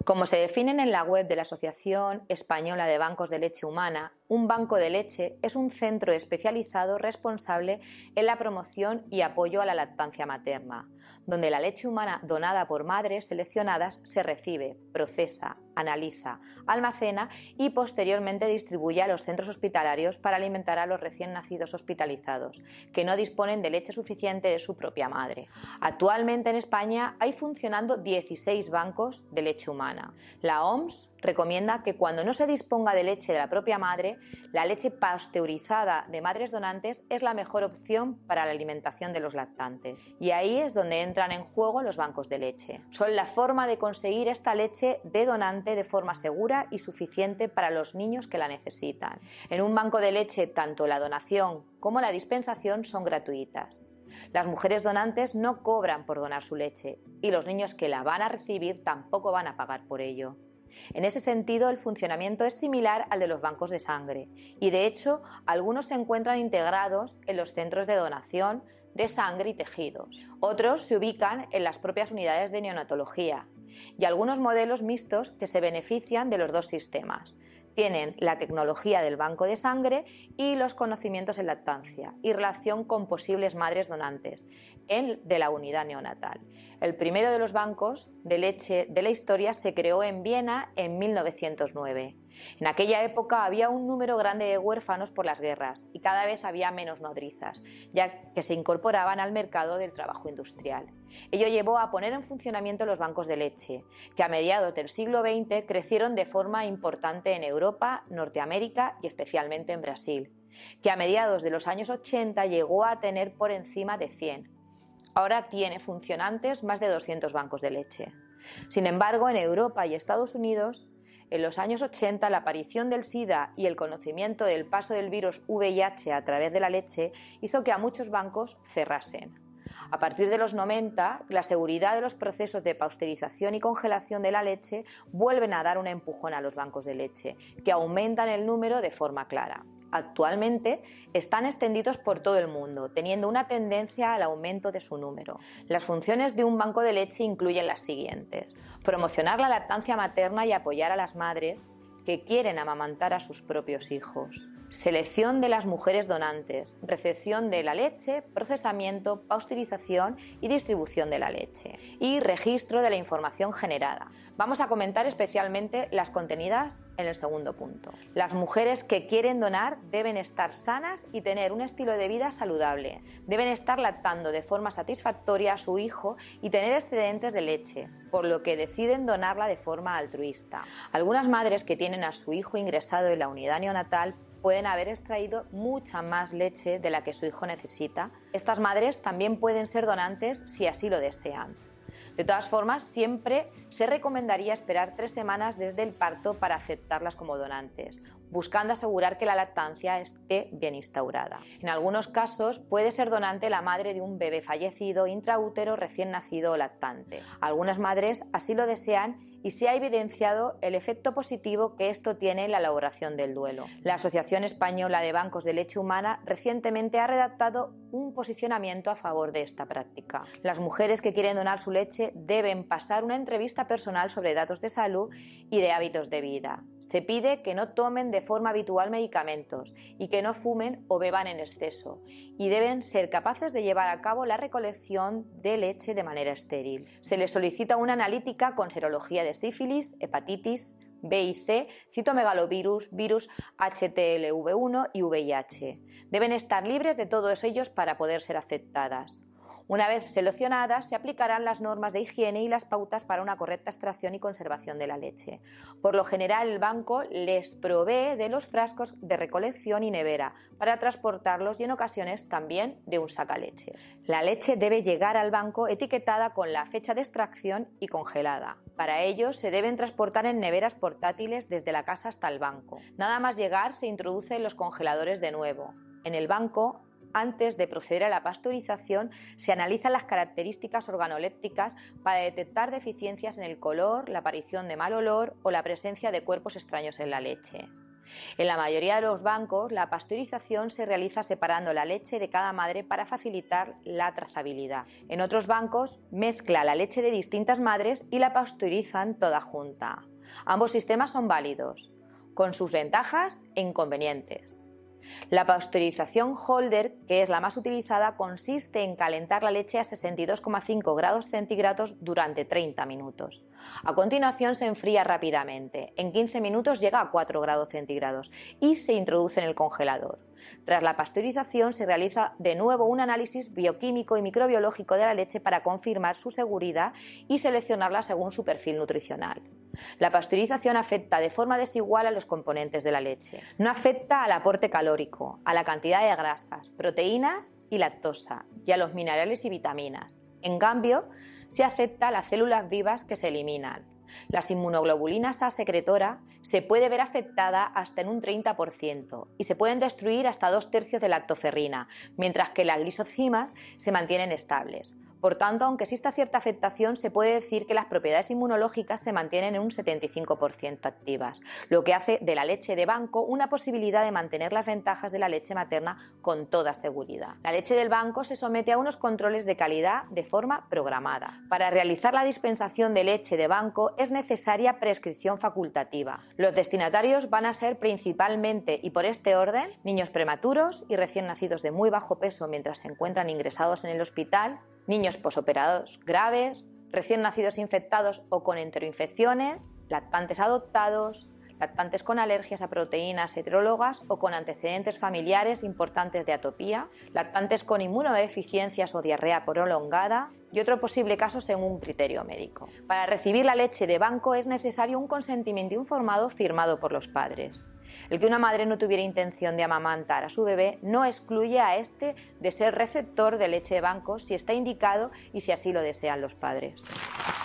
Como se definen en la web de la Asociación Española de Bancos de Leche Humana, un banco de leche es un centro especializado responsable en la promoción y apoyo a la lactancia materna, donde la leche humana donada por madres seleccionadas se recibe, procesa, analiza, almacena y posteriormente distribuye a los centros hospitalarios para alimentar a los recién nacidos hospitalizados, que no disponen de leche suficiente de su propia madre. Actualmente en España hay funcionando 16 bancos de leche humana. La OMS recomienda que cuando no se disponga de leche de la propia madre, la leche pasteurizada de madres donantes es la mejor opción para la alimentación de los lactantes. Y ahí es donde entran en juego los bancos de leche. Son la forma de conseguir esta leche de donante de forma segura y suficiente para los niños que la necesitan. En un banco de leche, tanto la donación como la dispensación son gratuitas. Las mujeres donantes no cobran por donar su leche y los niños que la van a recibir tampoco van a pagar por ello. En ese sentido, el funcionamiento es similar al de los bancos de sangre y, de hecho, algunos se encuentran integrados en los centros de donación de sangre y tejidos. Otros se ubican en las propias unidades de neonatología y algunos modelos mixtos que se benefician de los dos sistemas. Tienen la tecnología del banco de sangre y los conocimientos en lactancia y relación con posibles madres donantes de la unidad neonatal. El primero de los bancos de leche de la historia se creó en Viena en 1909. En aquella época había un número grande de huérfanos por las guerras y cada vez había menos nodrizas, ya que se incorporaban al mercado del trabajo industrial. Ello llevó a poner en funcionamiento los bancos de leche, que a mediados del siglo XX crecieron de forma importante en Europa, Norteamérica y especialmente en Brasil, que a mediados de los años 80 llegó a tener por encima de 100. Ahora tiene funcionantes más de 200 bancos de leche. Sin embargo, en Europa y Estados Unidos, en los años 80, la aparición del SIDA y el conocimiento del paso del virus VIH a través de la leche hizo que a muchos bancos cerrasen. A partir de los 90, la seguridad de los procesos de pasteurización y congelación de la leche vuelven a dar un empujón a los bancos de leche, que aumentan el número de forma clara. Actualmente están extendidos por todo el mundo, teniendo una tendencia al aumento de su número. Las funciones de un banco de leche incluyen las siguientes: promocionar la lactancia materna y apoyar a las madres que quieren amamantar a sus propios hijos. Selección de las mujeres donantes, recepción de la leche, procesamiento, pasteurización y distribución de la leche. Y registro de la información generada. Vamos a comentar especialmente las contenidas en el segundo punto. Las mujeres que quieren donar deben estar sanas y tener un estilo de vida saludable. Deben estar lactando de forma satisfactoria a su hijo y tener excedentes de leche, por lo que deciden donarla de forma altruista. Algunas madres que tienen a su hijo ingresado en la unidad neonatal pueden haber extraído mucha más leche de la que su hijo necesita. Estas madres también pueden ser donantes si así lo desean. De todas formas, siempre se recomendaría esperar 3 semanas desde el parto para aceptarlas como donantes, buscando asegurar que la lactancia esté bien instaurada. En algunos casos puede ser donante la madre de un bebé fallecido, intraútero, recién nacido o lactante. Algunas madres así lo desean y se ha evidenciado el efecto positivo que esto tiene en la elaboración del duelo. La Asociación Española de Bancos de Leche Humana recientemente ha redactado un posicionamiento a favor de esta práctica. Las mujeres que quieren donar su leche deben pasar una entrevista personal sobre datos de salud y de hábitos de vida. Se pide que no tomen de forma habitual medicamentos y que no fumen o beban en exceso, y deben ser capaces de llevar a cabo la recolección de leche de manera estéril. Se les solicita una analítica con serología de sífilis, hepatitis B y C, citomegalovirus, virus HTLV1 y VIH. Deben estar libres de todos ellos para poder ser aceptadas. Una vez seleccionadas, se aplicarán las normas de higiene y las pautas para una correcta extracción y conservación de la leche. Por lo general, el banco les provee de los frascos de recolección y nevera para transportarlos y en ocasiones también de un sacaleches. La leche debe llegar al banco etiquetada con la fecha de extracción y congelada. Para ello, se deben transportar en neveras portátiles desde la casa hasta el banco. Nada más llegar, se introduce en los congeladores de nuevo. En el banco, antes de proceder a la pasteurización, se analizan las características organolépticas para detectar deficiencias en el color, la aparición de mal olor o la presencia de cuerpos extraños en la leche. En la mayoría de los bancos, la pasteurización se realiza separando la leche de cada madre para facilitar la trazabilidad. En otros bancos, mezcla la leche de distintas madres y la pasteurizan toda junta. Ambos sistemas son válidos, con sus ventajas e inconvenientes. La pasteurización Holder, que es la más utilizada, consiste en calentar la leche a 62,5 grados centígrados durante 30 minutos. A continuación se enfría rápidamente. En 15 minutos llega a 4 grados centígrados y se introduce en el congelador. Tras la pasteurización se realiza de nuevo un análisis bioquímico y microbiológico de la leche para confirmar su seguridad y seleccionarla según su perfil nutricional. La pasteurización afecta de forma desigual a los componentes de la leche. No afecta al aporte calórico, a la cantidad de grasas, proteínas y lactosa, y a los minerales y vitaminas. En cambio, se afecta a las células vivas que se eliminan. Las inmunoglobulinas A secretora se puede ver afectada hasta en un 30% y se pueden destruir hasta 2/3 de lactoferrina, mientras que las lisocimas se mantienen estables. Por tanto, aunque exista cierta afectación, se puede decir que las propiedades inmunológicas se mantienen en un 75% activas, lo que hace de la leche de banco una posibilidad de mantener las ventajas de la leche materna con toda seguridad. La leche del banco se somete a unos controles de calidad de forma programada. Para realizar la dispensación de leche de banco es necesaria prescripción facultativa. Los destinatarios van a ser principalmente, y por este orden, niños prematuros y recién nacidos de muy bajo peso mientras se encuentran ingresados en el hospital, niños posoperados graves, recién nacidos infectados o con enteroinfecciones, lactantes adoptados, lactantes con alergias a proteínas heterólogas o con antecedentes familiares importantes de atopía, lactantes con inmunodeficiencias o diarrea prolongada y otro posible caso según un criterio médico. Para recibir la leche de banco es necesario un consentimiento informado firmado por los padres. El que una madre no tuviera intención de amamantar a su bebé no excluye a este de ser receptor de leche de banco si está indicado y si así lo desean los padres.